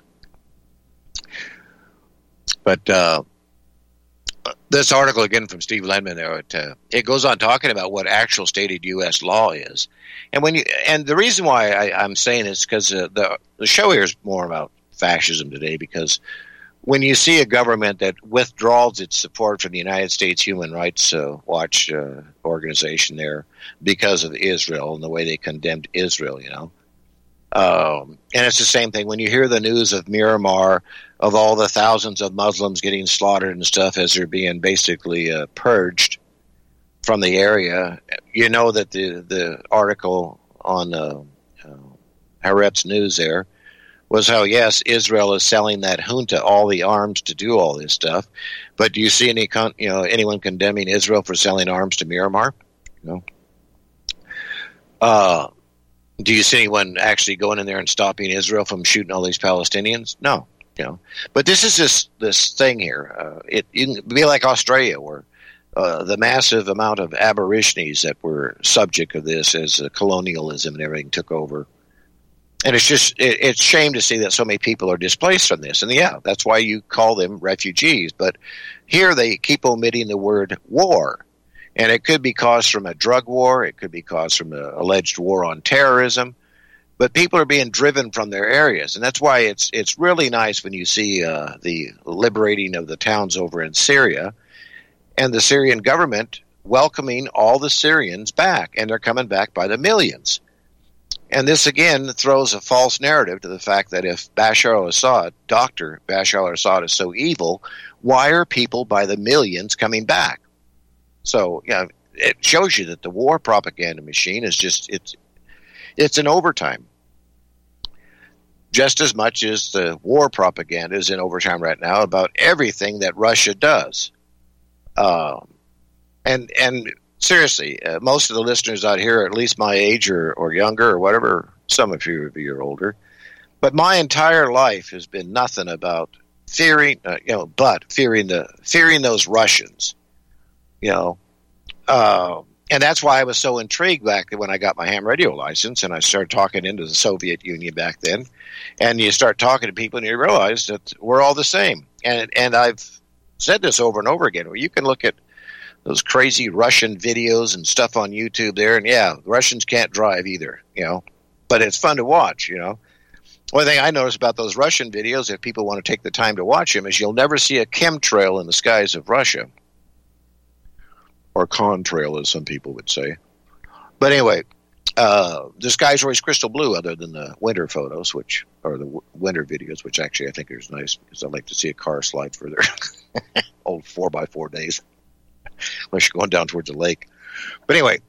But this article, again, from Steve Lenman there, it goes on talking about what actual stated U.S. law is. And the reason why I'm saying this is because the show here is more about fascism today, because when you see a government that withdraws its support from the United States Human Rights Watch organization there because of Israel and the way they condemned Israel, you know, And it's the same thing when you hear the news of Myanmar, of all the thousands of Muslims getting slaughtered and stuff as they're being basically purged from the area. You know that the article on Haaretz News there was how, yes, Israel is selling that junta all the arms to do all this stuff. But do you see anyone condemning Israel for selling arms to Myanmar? No. Do you see anyone actually going in there and stopping Israel from shooting all these Palestinians? No. But this is this thing here. It can be like Australia, where the massive amount of aborigines that were subject of this as colonialism and everything took over. And it's a shame to see that so many people are displaced from this. And yeah, that's why you call them refugees. But here they keep omitting the word war. And it could be caused from a drug war. It could be caused from an alleged war on terrorism. But people are being driven from their areas. And that's why it's really nice when you see the liberating of the towns over in Syria and the Syrian government welcoming all the Syrians back. And they're coming back by the millions. And this, again, throws a false narrative to the fact that if Bashar al-Assad, Dr. Bashar al-Assad, is so evil, why are people by the millions coming back? So, it shows you that the war propaganda machine is it's in overtime. Just as much as the war propaganda is in overtime right now about everything that Russia does. And seriously, most of the listeners out here are at least my age or younger or whatever. Some of you are older. But my entire life has been nothing about fearing, but fearing those Russians. And that's why I was so intrigued back when I got my ham radio license and I started talking into the Soviet Union back then. And you start talking to people and you realize that we're all the same. And I've said this over and over again. Where you can look at those crazy Russian videos and stuff on YouTube there, and yeah, Russians can't drive either, but it's fun to watch, One thing I notice about those Russian videos, if people want to take the time to watch them, is you'll never see a chemtrail in the skies of Russia. Or contrail, as some people would say. But anyway, the sky's always crystal blue other than the winter photos, the winter videos, which actually I think is nice because I like to see a car slide further. Old 4x4 days. Unless you're going down towards the lake. But anyway,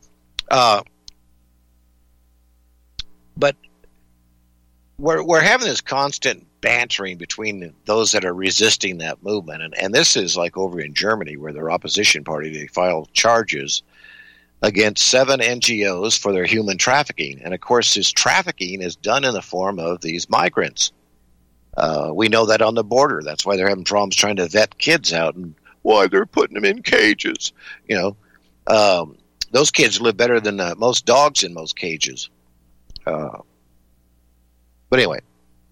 but we're having this constant bantering between those that are resisting that movement. And this is like over in Germany where their opposition party, they filed charges against 7 NGOs for their human trafficking. And of course, this trafficking is done in the form of these migrants. We know that on the border. That's why they're having problems trying to vet kids out and why they're putting them in cages. Those kids live better than most dogs in most cages. But anyway,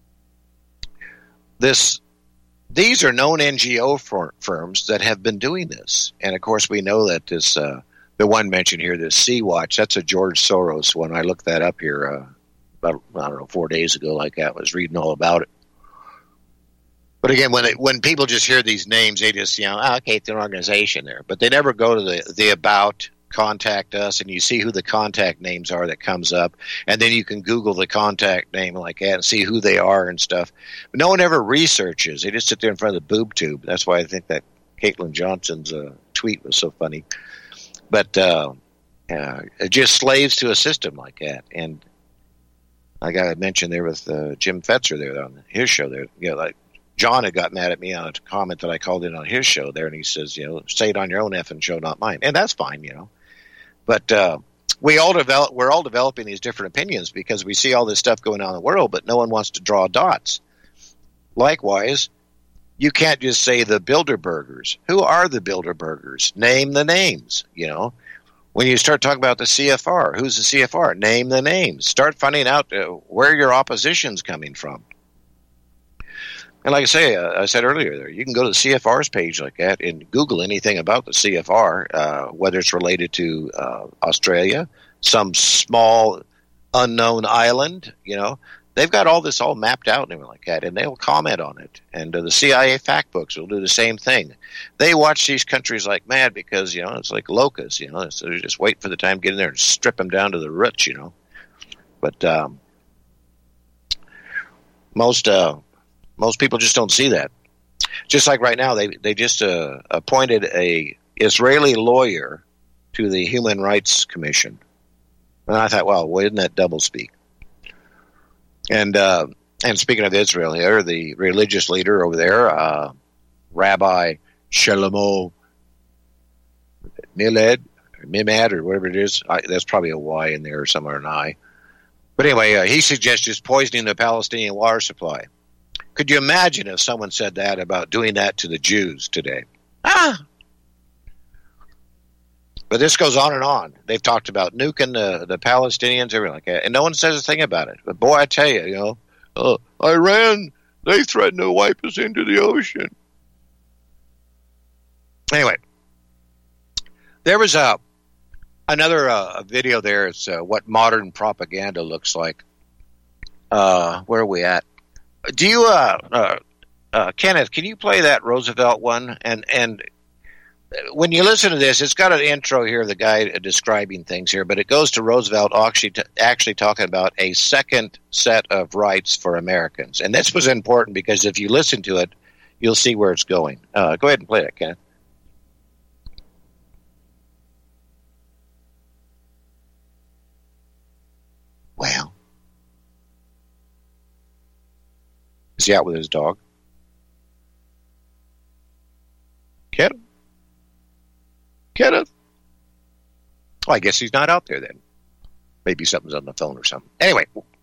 these are known NGO firms that have been doing this. And of course, we know that this, the one mentioned here, this Sea Watch, that's a George Soros one. I looked that up here about, 4 days ago, like that, was reading all about it. But again, when people just hear these names, they just, okay, it's an organization there. But they never go to the about, contact us, and you see who the contact names are that comes up. And then you can Google the contact name like that and see who they are and stuff. But no one ever researches. They just sit there in front of the boob tube. That's why I think that Caitlin Johnson's tweet was so funny. But it just slaves to a system like that. And I got to mention there with Jim Fetzer there on his show there, like, John had got mad at me on a comment that I called in on his show there, and he says, say it on your own effing show, not mine. And that's fine, But we're all developing these different opinions because we see all this stuff going on in the world, but no one wants to draw dots. Likewise, you can't just say the Bilderbergers. Who are the Bilderbergers? Name the names, When you start talking about the CFR, who's the CFR? Name the names. Start finding out where your opposition's coming from. And like I said earlier there, you can go to the CFR's page like that and Google anything about the CFR, whether it's related to Australia, some small unknown island, They've got all this all mapped out and everything like that, and they'll comment on it. And the CIA fact books will do the same thing. They watch these countries like mad because, it's like locusts, so they just wait for the time to get in there and strip them down to the roots, But Most people just don't see that. Just like right now, they just appointed a Israeli lawyer to the Human Rights Commission, and I thought, well, isn't that doublespeak? And speaking of Israel here, the religious leader over there, Rabbi Shlomo Mimad, or whatever it is, there's probably a Y in there or somewhere, an I. But anyway, he suggests just poisoning the Palestinian water supply. Could you imagine if someone said that about doing that to the Jews today? But this goes on and on. They've talked about nuking the Palestinians, everything like that, and no one says a thing about it. But boy, I tell you, Iran, they threatened to wipe us into the ocean. Anyway, there was another video there. It's what modern propaganda looks like. Where are we at? Do you, Kenneth, can you play that Roosevelt one? And when you listen to this, it's got an intro here, the guy describing things here, but it goes to Roosevelt actually talking about a second set of rights for Americans. And this was important because if you listen to it, you'll see where it's going. Go ahead and play it, Kenneth. Well, is he out with his dog? Kenneth? Oh, I guess he's not out there then. Maybe something's on the phone or something. Anyway,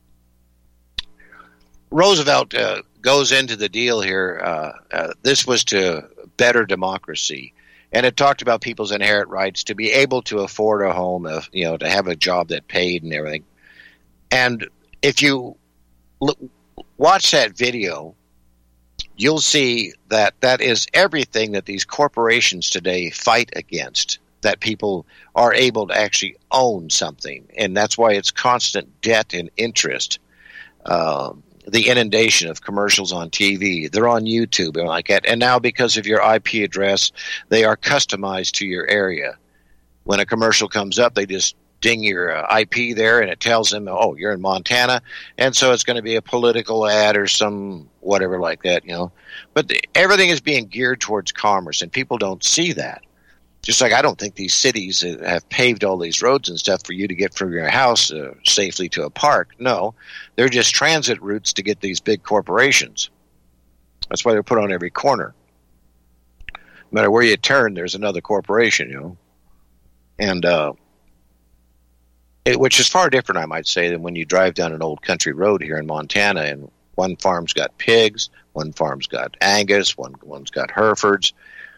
Roosevelt goes into the deal here. This was to better democracy. And it talked about people's inherent rights to be able to afford a home, to have a job that paid and everything. And if you watch that video, you'll see that that is everything that these corporations today fight against, that people are able to actually own something. And that's why it's constant debt and interest. The inundation of commercials on TV, they're on YouTube and like that. And now because of your IP address, they are customized to your area. When a commercial comes up, they just ding your IP there, and it tells them, oh, you're in Montana, and so it's going to be a political ad or some whatever like that, But everything is being geared towards commerce, and people don't see that. Just like I don't think these cities have paved all these roads and stuff for you to get from your house safely to a park. No, they're just transit routes to get these big corporations. That's why they're put on every corner. No matter where you turn, there's another corporation, And which is far different, I might say, than when you drive down an old country road here in Montana, and one farm's got pigs, one farm's got Angus, one's got Herefords,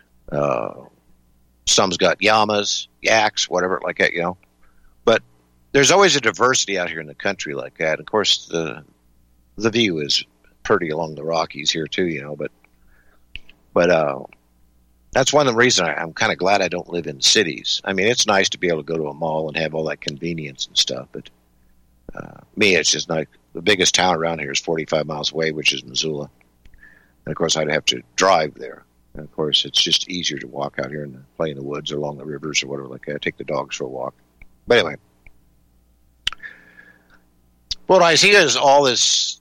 some's got llamas, yaks, whatever like that, But there's always a diversity out here in the country like that. Of course, the view is pretty along the Rockies here too, But that's one of the reasons I'm kind of glad I don't live in cities. I mean, it's nice to be able to go to a mall and have all that convenience and stuff, but me, it's just like the biggest town around here is 45 miles away, which is Missoula. And, of course, I'd have to drive there. And, of course, it's just easier to walk out here and play in the woods or along the rivers or whatever like that. Take the dogs for a walk. But anyway, what I see is all this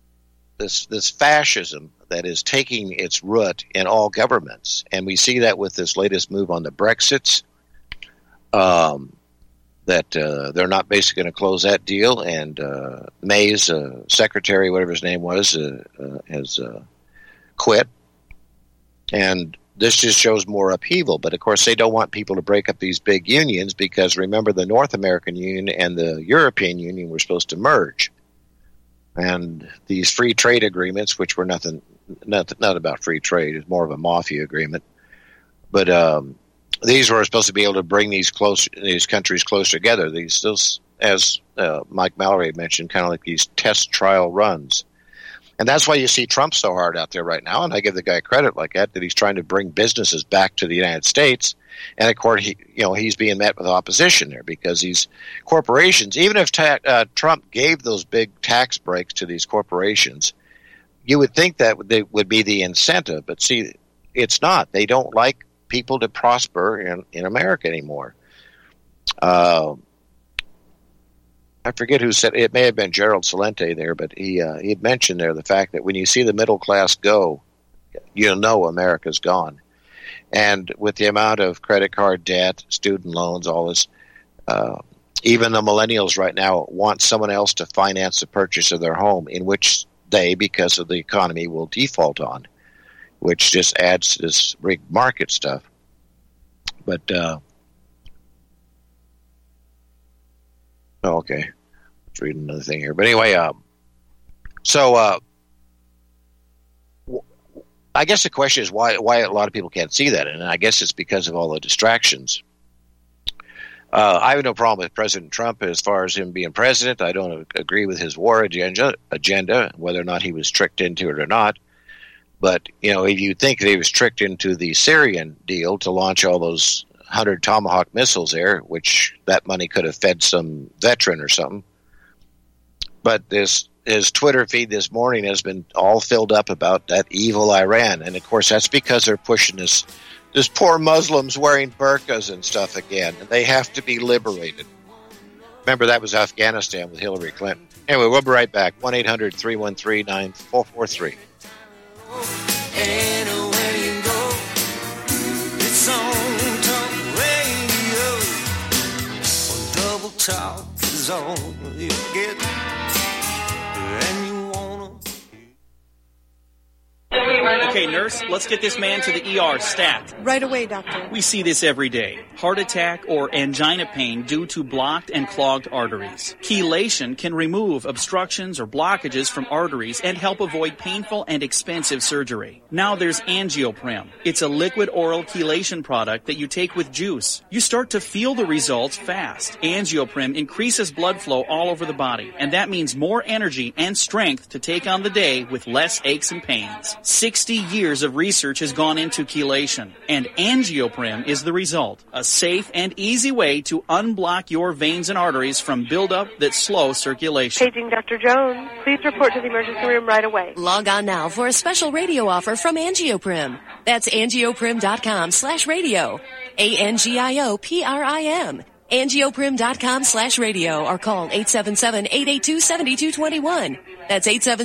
fascism that is taking its root in all governments. And we see that with this latest move on the Brexits, that they're not basically going to close that deal. And May's secretary, whatever his name was, has quit. And this just shows more upheaval. But, of course, they don't want people to break up these big unions because, remember, the North American Union and the European Union were supposed to merge. And these free trade agreements, which were not about free trade, it's more of a mafia agreement. But these were supposed to be able to bring these countries closer together. These, as Mike Mallory mentioned, kind of like these test trial runs. And that's why you see Trump so hard out there right now. And I give the guy credit like that he's trying to bring businesses back to the United States. And of course, he's being met with opposition there because these corporations, even if Trump gave those big tax breaks to these corporations, you would think that they would be the incentive. But see, it's not. They don't like people to prosper in America anymore. I forget who said it. May have been Gerald Celente there, but he had mentioned there the fact that when you see the middle class go, you'll know America's gone. And with the amount of credit card debt, student loans, all this, even the millennials right now want someone else to finance the purchase of their home, in which they, because of the economy, will default on, which just adds to this rigged market stuff. But okay, let's read another thing here. But anyway, I guess the question is why a lot of people can't see that, and I guess it's because of all the distractions. I have no problem with President Trump as far as him being president. I don't agree with his war agenda, whether or not he was tricked into it or not. But, if you think that he was tricked into the Syrian deal to launch all those 100 Tomahawk missiles there, which that money could have fed some veteran or something. But his Twitter feed this morning has been all filled up about that evil Iran. And, of course, that's because they're pushing this poor Muslims wearing burqas and stuff again. And they have to be liberated. Remember, that was Afghanistan with Hillary Clinton. Anyway, we'll be right back. 1-800-313-9443. Anywhere you go, it's on Talk Radio. Double Talk is all you get. And you wanna. Okay, nurse, let's get this man to the ER stat. Right away, doctor. We see this every day. Heart attack or angina pain due to blocked and clogged arteries. Chelation can remove obstructions or blockages from arteries and help avoid painful and expensive surgery. Now there's Angioprim. It's a liquid oral chelation product that you take with juice. You start to feel the results fast. Angioprim increases blood flow all over the body, and that means more energy and strength to take on the day with less aches and pains. 60 years of research has gone into chelation, and Angioprim is the result. A safe and easy way to unblock your veins and arteries from buildup that slow circulation. Paging Dr. Jones. Please report to the emergency room right away. Log on now for a special radio offer from Angioprim. That's angioprim.com/radio. ANGIOPRIM. Angioprim.com/radio or call 877-882-7221. That's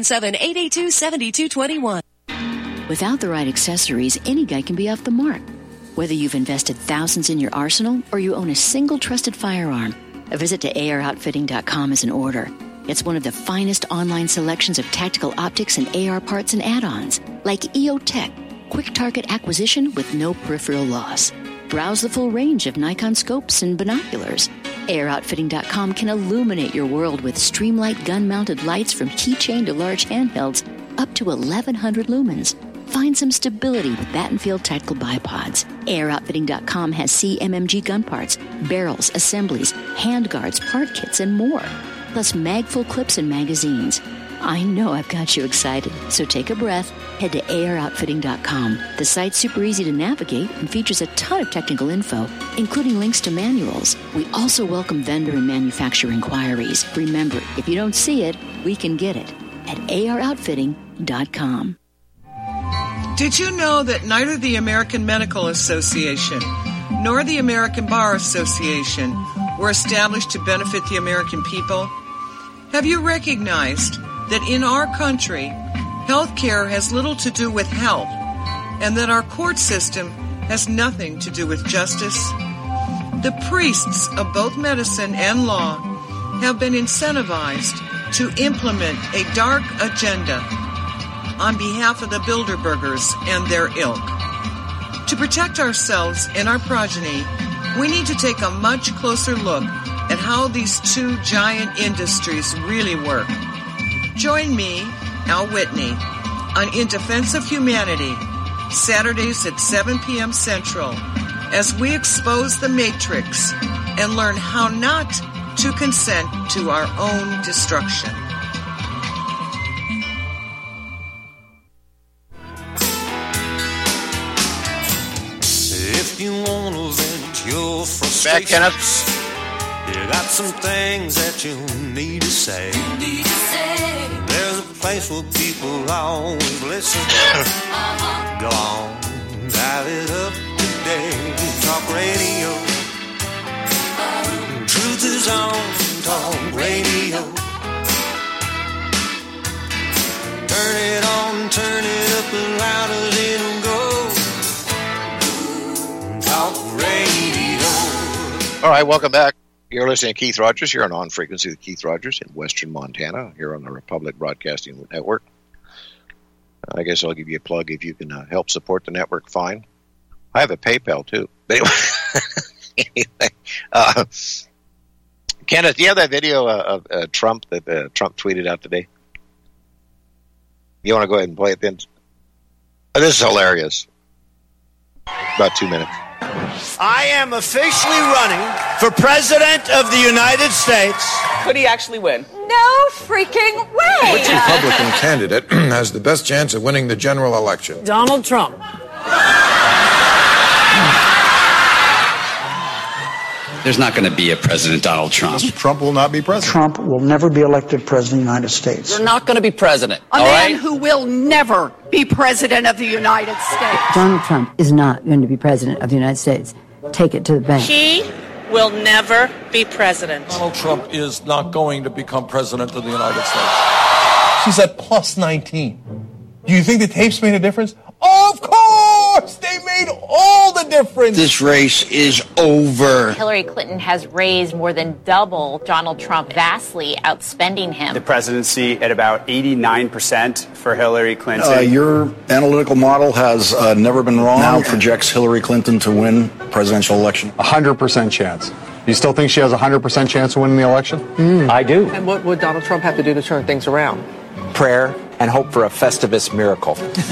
877-882-7221. Without the right accessories, any guy can be off the mark. Whether you've invested thousands in your arsenal or you own a single trusted firearm, a visit to AROutfitting.com is in order. It's one of the finest online selections of tactical optics and AR parts and add-ons, like EOTech, quick target acquisition with no peripheral loss. Browse the full range of Nikon scopes and binoculars. AROutfitting.com can illuminate your world with Streamlight gun-mounted lights from keychain to large handhelds up to 1,100 lumens. Find some stability with Battenfield Tactical Bipods. AirOutfitting.com has CMMG gun parts, barrels, assemblies, handguards, part kits, and more. Plus mag-full clips and magazines. I know I've got you excited, so take a breath. Head to AirOutfitting.com. The site's super easy to navigate and features a ton of technical info, including links to manuals. We also welcome vendor and manufacturer inquiries. Remember, if you don't see it, we can get it at AirOutfitting.com. Did you know that neither the American Medical Association nor the American Bar Association were established to benefit the American people? Have you recognized that in our country, health care has little to do with health, and that our court system has nothing to do with justice? The priests of both medicine and law have been incentivized to implement a dark agenda on behalf of the Bilderbergers and their ilk. To protect ourselves and our progeny, we need to take a much closer look at how these two giant industries really work. Join me, Al Whitney, on In Defense of Humanity, Saturdays at 7 p.m. Central, as we expose the Matrix and learn how not to consent to our own destruction. If you want to vent your frustrations, you got some things that you need to say. There's a place where people always listen. Go on, dial it up today. Talk radio. Truth is on Talk Radio. All right, welcome back. You're listening to Keith Rogers here on Frequency with Keith Rogers in Western Montana, here on the Republic Broadcasting Network. I guess I'll give you a plug if you can help support the network, fine. I have a PayPal, too. But anyway, Kenneth, do you have that video of Trump that Trump tweeted out today? You want to go ahead and play it then? This is hilarious. About 2 minutes. I am officially running for President of the United States. Could he actually win? No freaking way! Which Republican candidate has the best chance of winning the general election? Donald Trump. There's not going to be a President Donald Trump. Trump will not be president. Trump will never be elected president of the United States. You're not going to be president. A man who will never be president of the United States. Donald Trump is not going to be president of the United States. Take it to the bank. He will never be president. Donald Trump is not going to become president of the United States. She's at plus 19. Do you think the tapes made a difference? Of course! They made all the difference! This race is over. Hillary Clinton has raised more than double Donald Trump, vastly outspending him. The presidency at about 89% for Hillary Clinton. Your analytical model has never been wrong. Now projects Hillary Clinton to win presidential election. 100% chance. You still think she has a 100% chance of winning the election? I do. And what would Donald Trump have to do to turn things around? Prayer and hope for a Festivus miracle.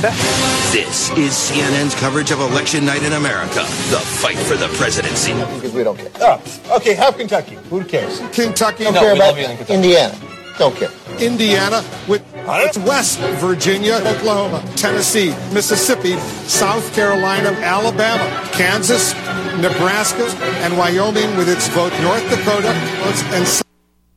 This is CNN's coverage of Election Night in America. The fight for the presidency. Because we don't care. Oh, okay, have Kentucky. Who cares? Kentucky. Don't care about Indiana. Don't care. Indiana with West Virginia, Oklahoma, Tennessee, Mississippi, South Carolina, Alabama, Kansas, Nebraska, and Wyoming with its vote, North Dakota, and South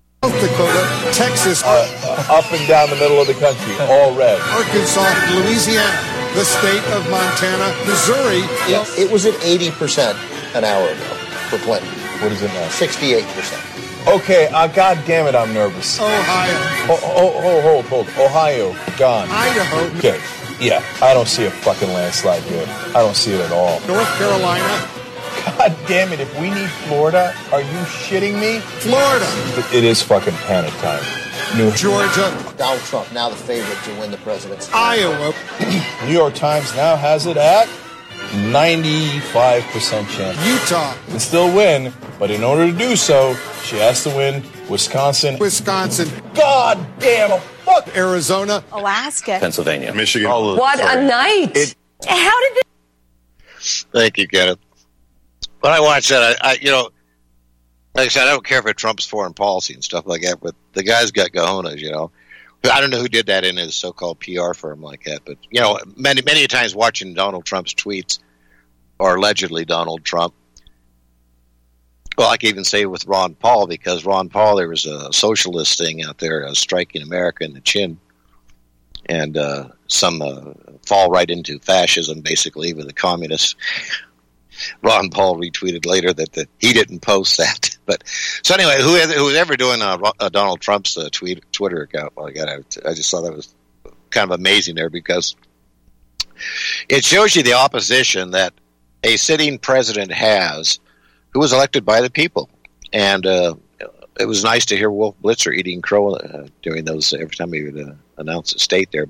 Dakota, Texas, Up and down the middle of the country, all red. Arkansas, Louisiana, the state of Montana, Missouri. It was at 80% an hour ago for Clinton. What is it now? 68%. Okay, God damn it, I'm nervous. Ohio. Hold. Ohio, gone. Idaho. Okay, yeah, I don't see a fucking landslide here. I don't see it at all. North Carolina. God damn it, if we need Florida, are you shitting me? Florida. It is fucking panic time. Georgia. Donald Trump now the favorite to win the presidency. Iowa. New York Times now has it at 95% chance. Utah. Can still win, but in order to do so, she has to win Wisconsin. God damn it. Fuck. Arizona. Alaska. Pennsylvania. Michigan. What a night. How did this... Thank you, Kenneth. When I watch that, I like I said, I don't care for Trump's foreign policy and stuff like that, but the guy's got cojones, I don't know who did that in his so-called PR firm like that, but, many times watching Donald Trump's tweets, or allegedly Donald Trump, well, I can even say with Ron Paul, because Ron Paul, there was a socialist thing out there striking America in the chin, and some fall right into fascism, basically, with the communists. Ron Paul retweeted later that he didn't post that. But so anyway, who's ever doing Donald Trump's Twitter account? Well, I just thought that was kind of amazing there, because it shows you the opposition that a sitting president has, who was elected by the people. And it was nice to hear Wolf Blitzer eating crow during those every time he would announce a state there,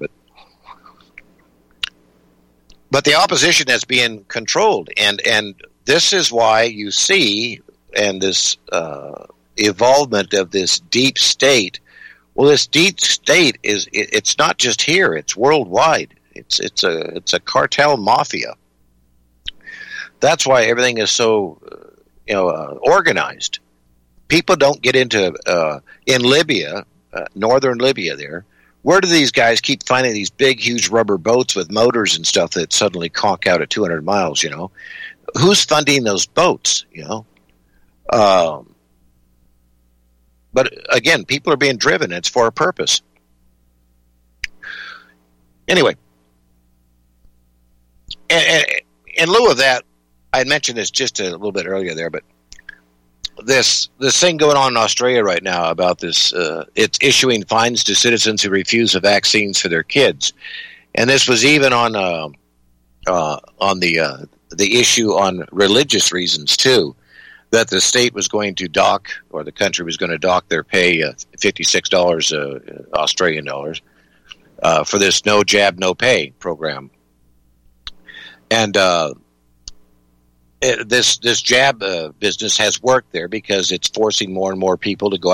But the opposition that's being controlled, and this is why you see, and this evolvement of this deep state. Well, this deep state it's not just here; it's worldwide. It's a cartel mafia. That's why everything is so organized. People don't get into in Libya, northern Libya there. Where do these guys keep finding these big, huge rubber boats with motors and stuff that suddenly conk out at 200 miles, Who's funding those boats, But again, people are being driven. It's for a purpose. Anyway, and in lieu of that, I mentioned this just a little bit earlier there, but this thing going on in Australia right now about this, it's issuing fines to citizens who refuse the vaccines for their kids, and this was even on the issue on religious reasons too. that the state was going to dock, or the country was going to dock their pay, $56 Australian dollars, for this no jab, no pay program. And this jab business has worked there because it's forcing more and more people to go